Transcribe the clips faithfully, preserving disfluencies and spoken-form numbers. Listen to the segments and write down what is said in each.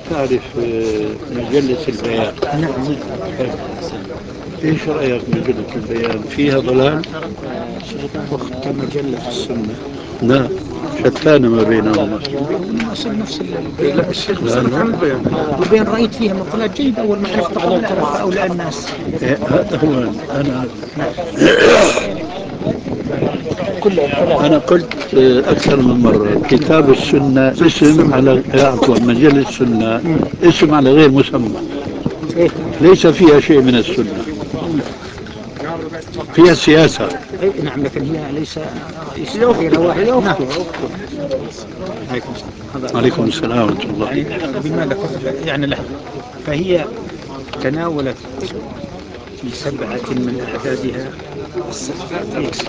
تعرف آه، مجلة البيان؟ نعم. ايش رأيك بمجلة البيان؟ فيها ضلال؟ أخت مجلة السنة. لا، شتان ما بينهما. نفس نفس البيان. لا الشيخ نعم. بيسألك عن البيان. البيان رأيت فيها مقولات جيدة، أول ما عرفت طبعا عرف هؤلاء الناس. إيه، هذا هو. أنا كلهم أنا ثلاثة. قلت آه، أكثر من مرة كتاب السنة اسم على آه، عفوا مجلة السنة اسم على غير مسمى. إيه. ليس فيها شيء من السنة، فيها سياسة. إيه نعم، لكن هي ليس رئيس هي فيها أخته واحد. هي نعم. أخته أخته. عليكم السلام. هذا عليكم السلام ورحمة الله. يعني بماذا كتب يعني له؟ فهي تناولت في سبعة من أعدادها السفر.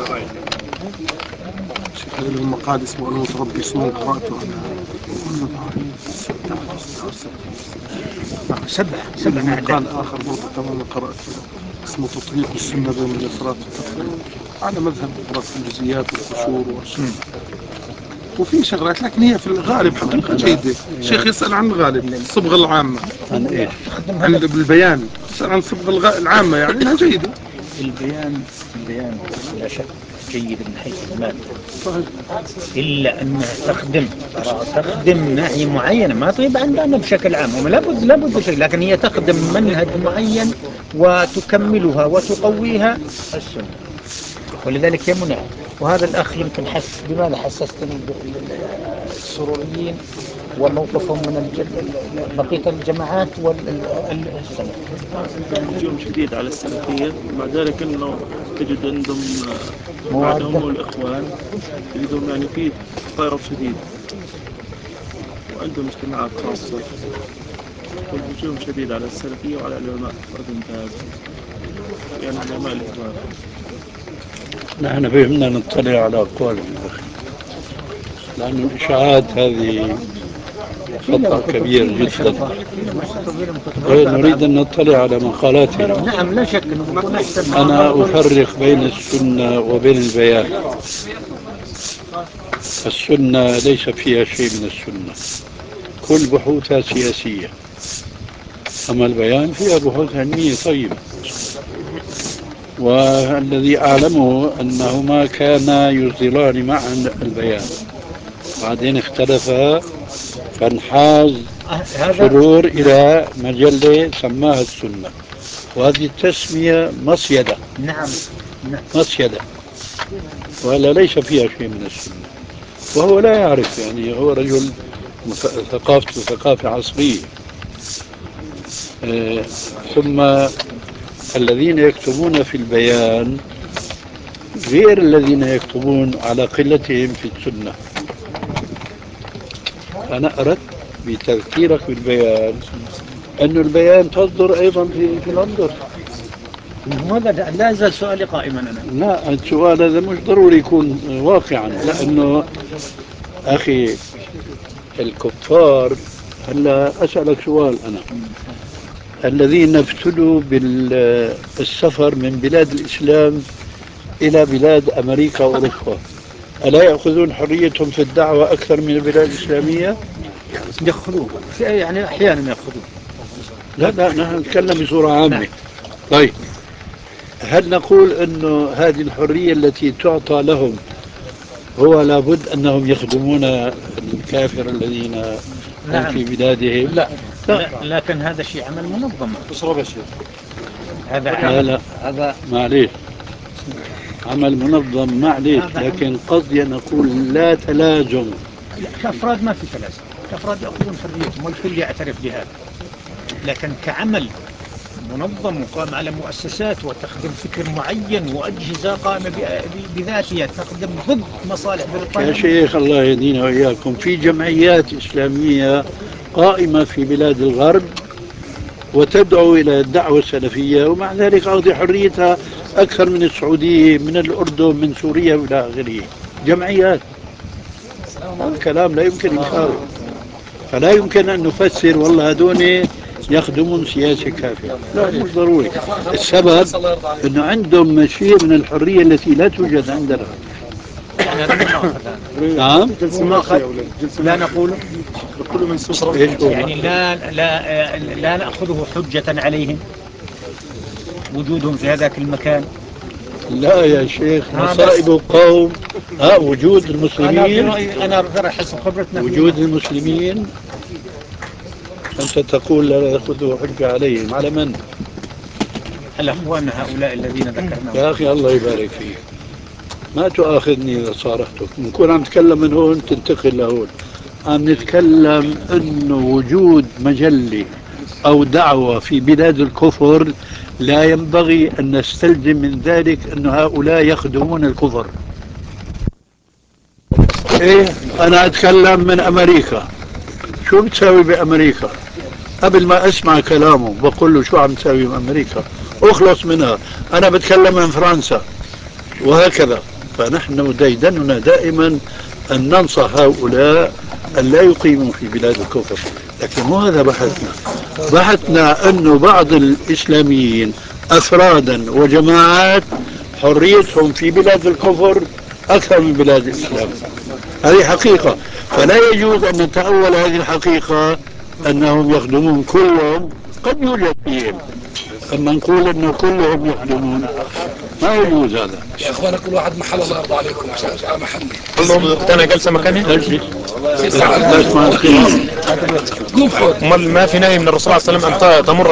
شيخ هذا له مقال اسمه أنا متربي سنون قرأته أنا أظن ستة أو ستة أو سبعة. آه، سبعة سبع من أعداد. مقال آخر برضه كمان قرأته اسمه تطبيق السنة بين الإفراط والتفريط على مذهب إبراز الجزئيات والقشور والشيء. وفي شغلات لكن هي في الغالب حقيقة جيدة. الشيخ يسأل عن الغالب الصبغة العامة عن إيش؟ عند بالبيان، يسأل عن الصبغة الغ- العامة يعني أنها جيدة. البيان البيان لا شك جيد من حيث المادة، صحيح. إلا أنها تخدم ترى تخدم ناحية معينة، ما طيب عندنا بشكل عام لابد لابد شيء، لكن هي تخدم منهج معين وتكملها وتقويها السنة، ولذلك يمنع. وهذا الأخ يمكن حس بماذا حسستني بالسروريين وموقفهم من الج- بقية الجماعات والسنة. هجوم شديد على السلفية، مع ذلك أنه تجد عندهم بعد هم مواد. والإخوان تجدهم يعني فيه تطرف شديد، وعندهم اجتماعات خاصة، والهجوم شديد على السلفية وعلى العلماء فرد انتهاز يعني علماء الإخوان. نحن بهمنا نطلع على أقوالهم يا أخي، لأن الإشاعات هذه خطأ كبير جدا. إيه، نريد أن نطلع على مقالاتهم. نعم لا شك أنه بيكون أحسن. أنا أفرق بين السنة وبين البيان. السنة ليس فيها شيء من السنة، كل بحوثها سياسية. أما البيان فيها بحوث علمية طيبة. والذي أعلمه أنهما كانا يصدران معا البيان، بعدين اختلفا فانحاز هذا سرور إلى مجلة سماها السنة، وهذه التسمية مصيدة. نعم. نعم. مصيدة، ولا ليس فيها شيء من السنة. وهو لا يعرف، يعني هو رجل مث- ثقافته ثقافة عصرية. آه، ثم الذين يكتبون في البيان غير الذين يكتبون على قلتهم في السنة. أنا أردت بتذكيرك بالبيان أن البيان تصدر أيضا في, في الأندلس. هذا لا يزال سؤالي قائما أنا. لا، السؤال هذا مش ضروري يكون واقعا، لأنه أخي الكفار. هلا أسألك سؤال أنا، الذين ابتلوا بالسفر من بلاد الإسلام إلى بلاد أمريكا وأوروبا، ألا يأخذون حريتهم في الدعوة أكثر من البلاد الإسلامية؟ يأخذون يعني أحيانا يأخذون. لا لا، نحن نتكلم بصورة نعم. عامة. طيب، هل نقول أنه هذه الحرية التي تعطى لهم هو لابد أنهم يخدمون الكافر الذين هم نعم. في بلادهم؟ لا. لا لا لكن هذا شيء عمل منظم. اشرب يا شيخ. هذا لا عمل. لا، هذا معليش، عمل منظم معليش، هذا لكن عمل. قصدي أن أقول لا تلازم. لا، كأفراد ما في تلازم، كأفراد يأخذون حريتهم والكل يعترف بهذا، لكن كعمل منظم وقام على مؤسسات وتخدم فكر معين وأجهزة قائمة ب- ب- بذاتها تخدم ضد مصالح يا بريطانيا. شيخ الله يهدينا وإياكم، في جمعيات إسلامية قائمة في بلاد الغرب وتدعو إلى الدعوة السلفية، ومع ذلك أعطي حريتها أكثر من السعودية، من الأردن، من سوريا وإلى آخره. جمعيات، هذا الكلام لا يمكن إنكاره. فلا يمكن أن نفسر والله هذول يخدمون سياسة كافرة، لا مش ضروري. السبب أنه عندهم شيء من الحرية التي لا توجد عندنا. لا لا نأخذ هذا. نعم جلسة هو ماشية أخذ. يا أولاد جلسة لا ماشية نقول كل من سوق ايش هو؟ يعني لا لا لا نأخذه حجة عليهم وجودهم في هذاك المكان. لا يا شيخ، ها مصائب بس قوم. ها وجود أنا المسلمين، برأيي أنا برأيي حسب خبرتنا وجود فيما المسلمين أنت تقول لا يأخذه حجة عليهم، على من؟ الأخوان هؤلاء الذين ذكرناهم. يا أخي الله يبارك فيك، ما تؤاخذني إذا صارحتك، نكون عم نتكلم من هون تنتقل لهون. عم نتكلم أنه وجود مجلة أو دعوة في بلاد الكفر لا ينبغي أن نستلزم من ذلك أن هؤلاء يخدمون الكفر. إيه، أنا أتكلم من أمريكا، شو بتساوي بأمريكا؟ قبل ما أسمع كلامه بقول له شو عم تساوي بأمريكا، أخلص منها. أنا بتكلم من فرنسا وهكذا. فنحن ديدننا دائما أن ننصح هؤلاء أن لا يقيموا في بلاد الكفر، لكن مو هذا بحثنا. بحثنا أنه بعض الإسلاميين أفرادا وجماعات حريتهم في بلاد الكفر أكثر من بلاد الإسلام، هذه حقيقة. فلا يجوز أن نتأول هذه الحقيقة أنهم يخدمون كلهم، قد يوجد فيهم، أما نقول أنه كلهم يخدمون ما يجوز هذا. يا اخوانا كل واحد محل الله يرضى عليكم عشان على محلي. كلهم اقتنع جلسة مكانها. اجلس لا اسمع الخلاف. امال ما في نهي من الرسول صلى الله عليه وسلم ان تمر